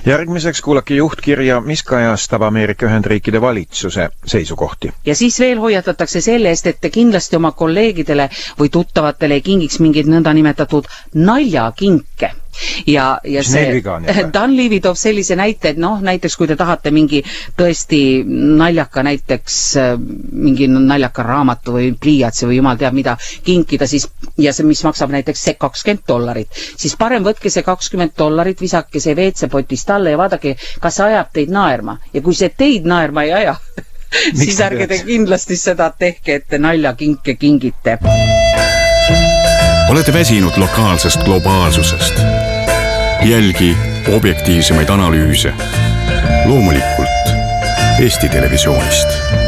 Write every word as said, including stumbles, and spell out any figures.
Järgmiseks kuulake juhtkirja, mis kajastab Ameerika Ühendriikide valitsuse seisukohti. Ja siis veel hoiatatakse selle eest, et te kindlasti oma kolleegidele või tuttavatele kingiks mingid nõnda nimetatud naljakinke. Ja, ja see Dunleavy toob sellise näite, et noh, näiteks kui te tahate mingi tõesti naljaka näiteks mingi naljaka raamatu või pliiatsi või jumal teab mida kinkida, siis, ja see, mis maksab näiteks see kakskümmend dollarit, siis parem võtke see kakskümmend dollarit, visake see veetsepotist alla ja vaadake, kas ajab teid naerma. Ja kui see teid naerma ei aja, siis ärge te kindlasti seda tehke, et te naljakinke kingite. Olete väsinud lokaalsest globaalsusest. Jälgi objektiivsemaid analüüse. Loomulikult Eesti Televisioonist.